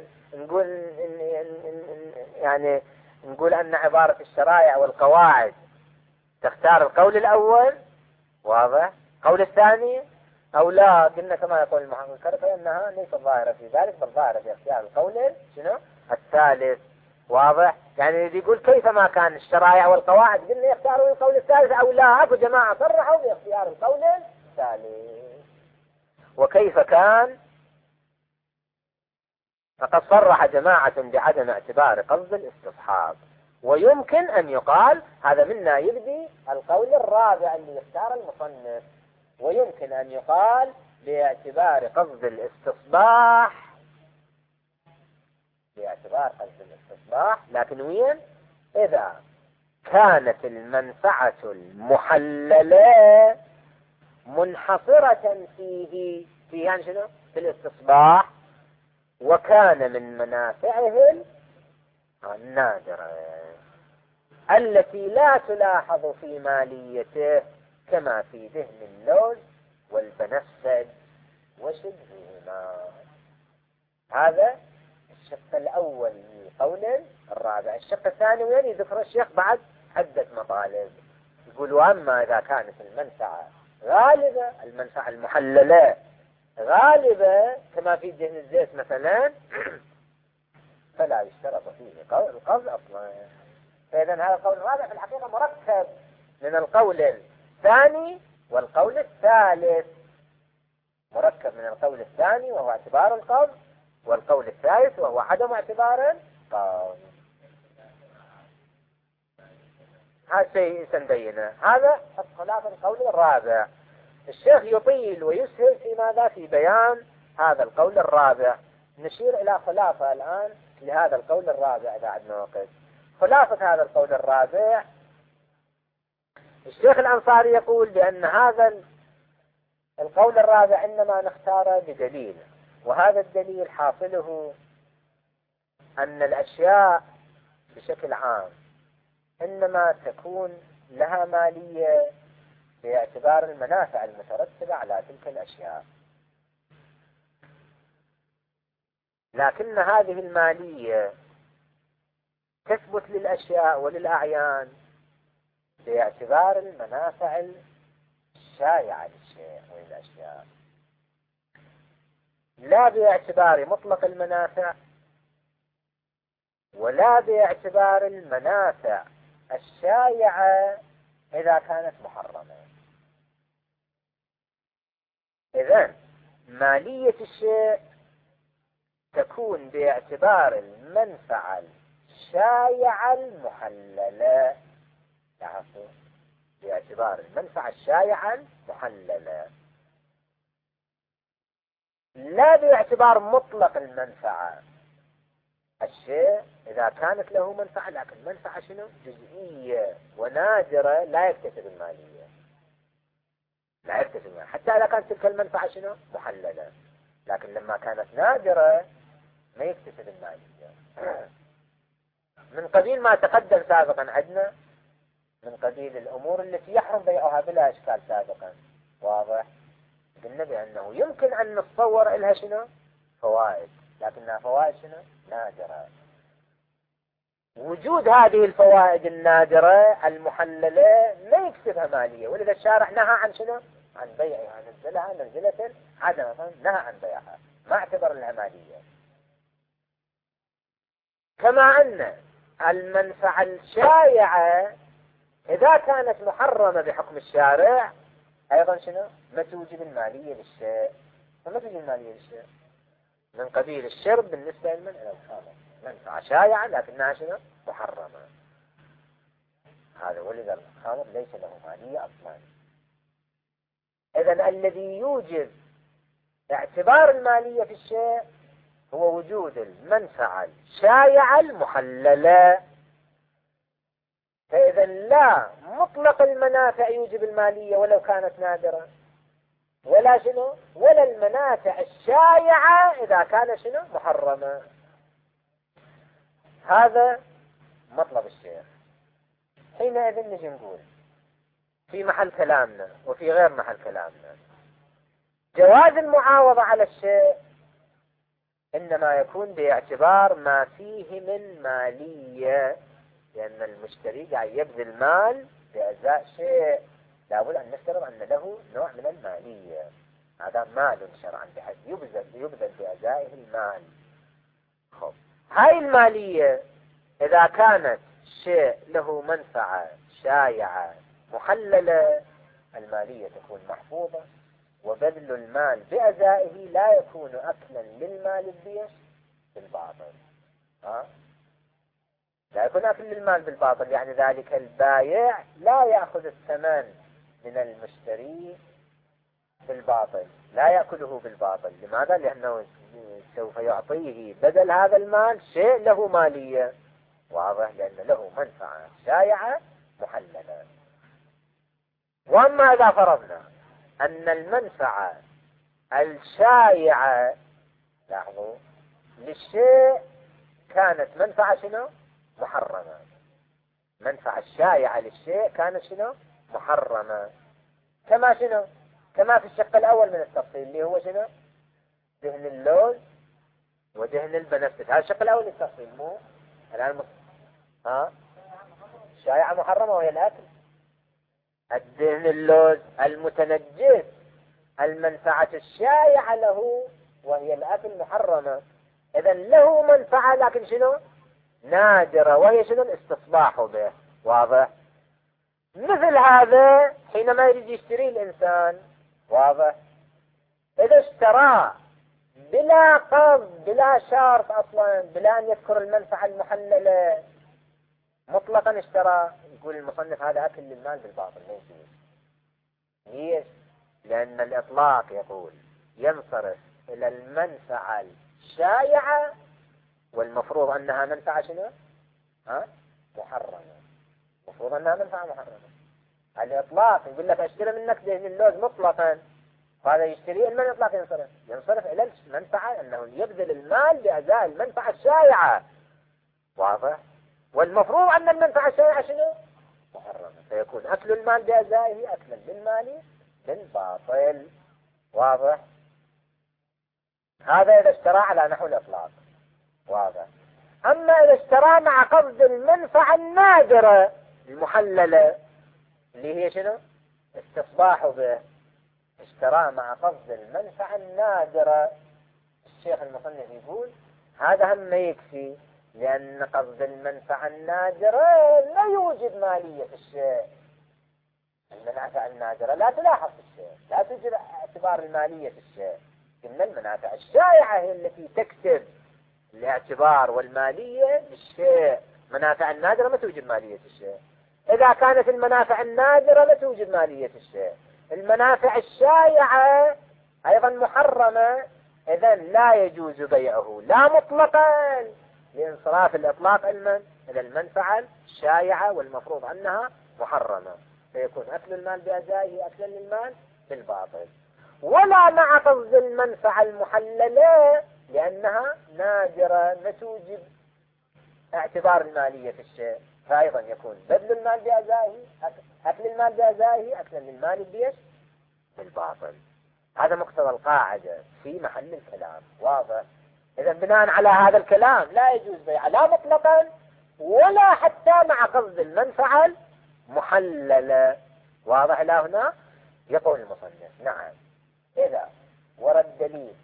نقول أن عبارة الشرائع والقواعد تختار القول الأول. واضح؟ القول الثاني أو لا؟ قلنا كما يقول المحقق الكركي أنها ليست ظاهرة في ذلك، بل ظاهرة في اختيار القول شنو؟ الثالث. واضح؟ يعني يقول كيف ما كان الشرائع والقواعد قلنا يختاروا القول الثالث أو لا، فجماعة صرحوا باختيار القول الثالث. وكيف كان؟ فقد صرح جماعة بعدم اعتبار قصد الاستصحاب، ويمكن أن يقال هذا منا يبدي القول الرابع اللي يختار المصنف، ويمكن أن يقال باعتبار قصد الاستصباح باعتبار قصد الاستصلاح، لكن وين؟ إذا كانت المنفعة المحللة منحصرة فيه يعني شنو؟ في الاستصلاح، وكان من منافعه النادرة التي لا تلاحظ في ماليته، كما في دهن اللوز والبنفسج وشبههما. هذا الشق الأول من القول الرابع. الشق الثاني وين يذكر الشيخ بعد عدة مطالب، يقول: وأما إذا كانت المنفعة غالبة، المنفعة المحللة غالبة كما في دهن الزيت مثلا، فلا يشترط فيه القبض أصلا. فإذا هذا القول الرابع في الحقيقة مركب من القول الثاني والقول الثالث، مركب من القول الثاني وهو اعتبار القبض، والقول الثالث وهو عدم اعتبار القبض. هذا شيء سنبينه. هذا خلاف القول الرابع. الشيخ يطيل ويسهل في ماذا؟ في بيان هذا القول الرابع. نشير إلى خلافة الآن لهذا القول الرابع إذا عندنا وقت. خلافة هذا القول الرابع: الشيخ الأنصاري يقول بأن هذا القول الرابع إنما نختاره بدليل، وهذا الدليل حاصله أن الأشياء بشكل عام إنما تكون لها مالية باعتبار المنافع المترتبة على تلك الأشياء، لكن هذه المالية تثبت للأشياء وللأعيان باعتبار المنافع الشائعة للشيء وللأشياء، لا باعتبار مطلق المنافع ولا باعتبار المنافع الشائعة إذا كانت محرمة. إذن مالية الشيء تكون باعتبار المنفعة الشائعة المحللة، باعتبار المنفعة الشائعة المحللة، لا باعتبار مطلق المنفعة. الشيء إذا كانت له منفعة، لكن منفعة شنو؟ جزئية ونادرة، لا يكتسب المالية، لا يكتسب المالية حتى إذا كانت تلك المنفعة شنو؟ محللة، لكن لما كانت نادرة ما يكتسب المالية. من قبيل ما تقدم سابقا عندنا، من قبيل الأمور التي يحرم بيعها بلا إشكال سابقا، واضح؟ قلنا بأنه يمكن أن نتصور إلها شنو؟ فوائد، لكنها فوائد شنو؟ نادرة. وجود هذه الفوائد النادرة المحللة لا يكسبها مالية، ولذا الشارع نهى عن شنو؟ عن بيعها، نزلها منزلة عدم، نهى عن بيعها، ما اعتبر لها مالية. كما أن المنفعة الشائعة إذا كانت محرمة بحكم الشارع أيضا شنو؟ ما توجب المالية للشيء، وما توجب المالية للشيء. من قبيل الشرب بالنسبة للخمر منفعة شائعة لكنها شنو؟ محرمة. هذا ولذا الخمر ليس له مالية أصلا. إذن الذي يوجب اعتبار المالية في الشيء هو وجود المنفعة الشائعة المحللة. فإذا لا مطلق المنافع يوجب المالية ولو كانت نادرة، ولا شنو؟ ولا المنافع الشائعة إذا كان شنو؟ محرمة. هذا مطلب الشيخ. حينئذ نجي نقول في محل كلامنا وفي غير محل كلامنا جواز المعاوضة على الشيء إنما يكون باعتبار ما فيه من مالية، لأن المشتري قاعد يبذل مال بأزاء شيء، لابد أن نفترض أن له نوع من المالية. هذا مال شرعا بحيث يبذل بأزائه المال. خب، هاي المالية إذا كانت شيء له منفعة شائعة محللة، المالية تكون محفوظة، وبذل المال بأزائه لا يكون أكلا للمال بالباطل. لا يكون أكل للمال بالباطل، يعني ذلك البايع لا يأخذ الثمن من المشتري بالباطل، لا يأكله بالباطل. لماذا؟ لأنه سوف يعطيه بدل هذا المال شيء له مالية، واضح، لأن له منفعة شائعة محللة. وأما إذا فرضنا أن المنفعة الشائعة، لاحظوا، للشيء كانت منفعة شنو؟ محرمة. منفعة الشائعة للشيء كانت شنو؟ محرمة. كما شنو؟ كما في الشق الأول من التفصيل اللي هو شنو؟ دهن اللوز ودهن البنفسج. هذا الشق الأول للتفصيل، مو الآن الشائعة محرمة وهي الأكل. الدهن اللوز المتنجس المنفعة الشائعة له وهي الأكل محرمة. إذن له منفعة لكن شنو؟ نادرة، وهي شنو؟ الاستصباح به، واضح. مثل هذا حينما يريد يشتري الإنسان، واضح، إذا اشترى بلا قصد بلا شرط أصلا، بلا أن يذكر المنفعة المحللة، مطلقا اشترى، يقول المصنف هذا أكل للمال بالباطل، ما يجوز. ليش؟ لأن الإطلاق يقول ينصرف إلى المنفعة الشائعة، والمفروض أنها منفعة شنو؟ محرمة. المفروض أنها منفعة محرمة. الإطلاق يقول لك أشتري منك دهن اللوز مطلقا، هذا يشتريه من الإطلاق ينصرف إلى المنفعة، أنه يبذل المال بأداء المنفعة الشائعة، واضح. والمفروض أن المنفعة الشائعة شنو؟ محرمة، فيكون أكل المال بأدائه أكلا للمال بالباطل، واضح. هذا إذا اشترى على نحو الإطلاق، واضح. أما إذا اشترى مع قصد المنفعة النادرة المحللة اللي هي شنو؟ استصباح به، اشترى مع قصد المنفعة النادرة، الشيخ المصنف يقول هذا هم ما يكفي، لأن قصد المنفعة النادرة لا يوجد مالية في الشيء. المنافع النادرة لا تلاحظ في الشيء، لا توجد اعتبار المالية في الشيء، إن المنافع الشائعة هي التي تكتب الاعتبار والمالية للشيء. منافع النادرة ما توجد مالية في الشيء. إذا كانت المنافع النادرة لا توجد مالية في الشيء، المنافع الشائعة أيضا محرمة، إذن لا يجوز بيعه لا مطلقا لانصراف الإطلاق إلى المنفعة الشائعة، والمفروض أنها محرمة، فيكون أكل المال بأدائه أكلا للمال بالباطل. ولا مع قصد المنفعة المحللة، لأنها نادرة ما توجب اعتبار المالية في الشيء، فأيضا يكون بذل المال بأدائه أكل المال بأدائه أكلا للمال بيش بالباطل. هذا مقتضى القاعدة في محل الكلام، واضح. إذا بناء على هذا الكلام لا يجوز بيع لا مطلقا ولا حتى مع قصد المنفعة محللة، واضح إلى هنا. يقول المصنف نعم، إذا ورد دليل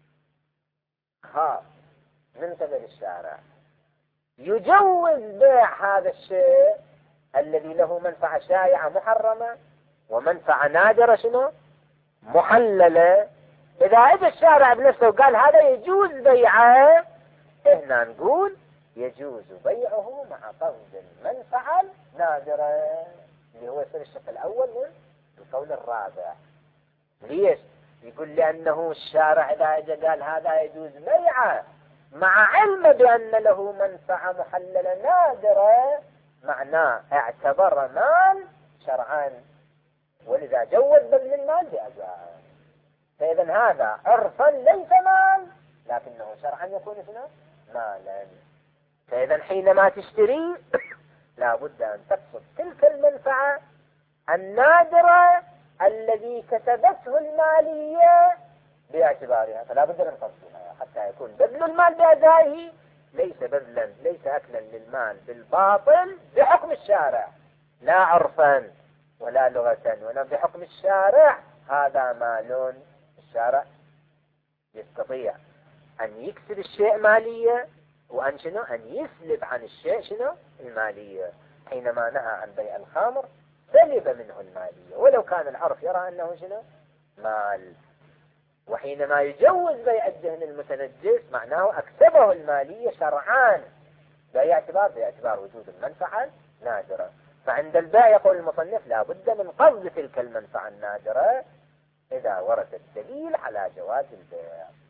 خاص من قبل الشارع يجوز بيع هذا الشيء الذي له منفعة شائعة محرمة ومنفعة نادرة شنو؟ محللة، إذا إجا الشارع بنفسه وقال هذا يجوز بيعه، هنا نقول يجوز بيعه مع قصد المنفعة النادرة، اللي هو يصير الشق الأول من القول الرابع. ليش؟ يقول لأنه الشارع إذا إجا قال هذا يجوز بيعه مع علم بأن له منفعة محللة نادرة، معناه اعتبر مال شرعا، ولذا جوز بذل المال بأدائه. فإذا هذا عرفا ليس مال، لكنه شرعا يكون شنو؟ مالا. فإذا حينما تشتري لا بد أن تقصد تلك المنفعة النادرة الذي كتبته المالية باعتبارها، فلا بد من قصدها حتى يكون بذل المال بأدائه ليس بذلا، ليس أكلا للمال بالباطل بحكم الشارع، لا عرفا ولا لغة ولا بحكم الشارع. هذا مال، الشارع يستطيع أن يكسب الشيء مالية، وأن شنو؟ أن يسلب عن الشيء شنو؟ المالية. حينما نهى عن بيع الخمر سلب منه المالية، ولو كان العرف يرى أنه شنو؟ مال. وحينما يجوز بيع الدهن المتنجس معناه أكسبه المالية شرعان، باعتبار وجود المنفعة نادرة. فعند البيع يقول المصنف لا بد من قصد تلك المنفعة النادرة إذا ورد الدليل على جواز البيع.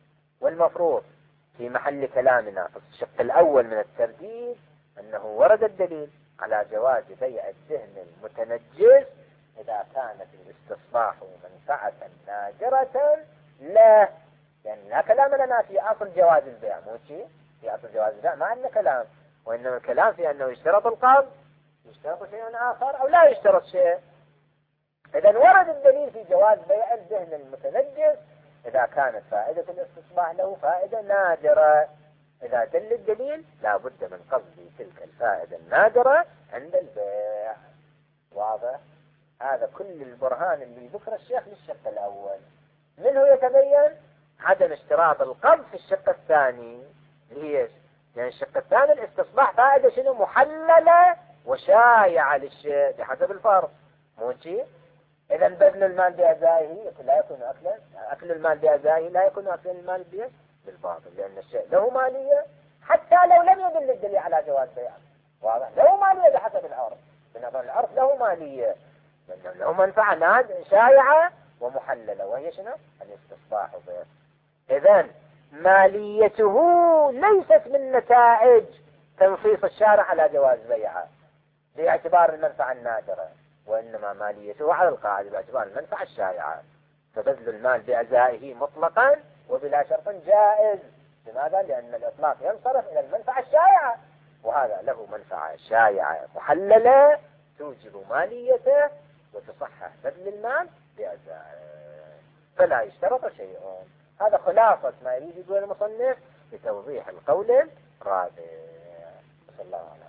والمفروض في محل كلامنا في الشق الأول من الترديد أنه ورد الدليل على جواز بيع الدهن المتنجس إذا كانت الاستصلاح منفعة نادرة لا، يعني لا كلام لنا في أصل جواز البيع، مو شيء في أصل جواز البيع ما عندنا كلام، وإنما الكلام في أنه يشترط القبض، يشترط شيء آخر أو لا يشترط شيء. إذا ورد الدليل في جواز بيع الدهن المتنجس إذا كانت فائدة الاستصلاح له فائدة نادرة. إذا دل الدليل لا بد من قبض تلك الفائدة النادرة عند البيع. واضح؟ هذا كل البرهان اللي ذكر الشيخ للشق الأول. منه يتبين عدم اشتراط القبض في الشق الثاني. ليش؟ يعني الشق الثاني الاستصلاح فائدة شنو؟ محللة وشايعة للشيء بحسب الفرض، مو شيء؟ إذا بذل المال بأزائه لا يكون أكلا، أكل المال بأزائه لا يكون أكل المال بالباطل، لأن الشيء له مالية حتى لو لم يدل الدليل على جواز بيعه. واضح؟ له مالية بحسب العرف، بنظر العرف له مالية، له منفعة شائعة ومحللة وهي شنو؟ الاستصلاح به. إذن ماليته ليست من نتائج تنصيص الشارع على جواز بيعه باعتبار المنفعة النادرة، وإنما ماليته على القاعدة باعتبار المنفعة الشائعة. فبذل المال بأزائه مطلقا وبلا شرط جائز. لماذا؟ لأن الإطلاق ينصرف إلى المنفعة الشائعة، وهذا له منفعة شائعة محللة توجب ماليته وتصحح بذل المال بأزائه، فلا يشترط شيء. هذا خلاصة ما يريد يقول المصنف لتوضيح القول الرابع. صلى الله عليه وسلم.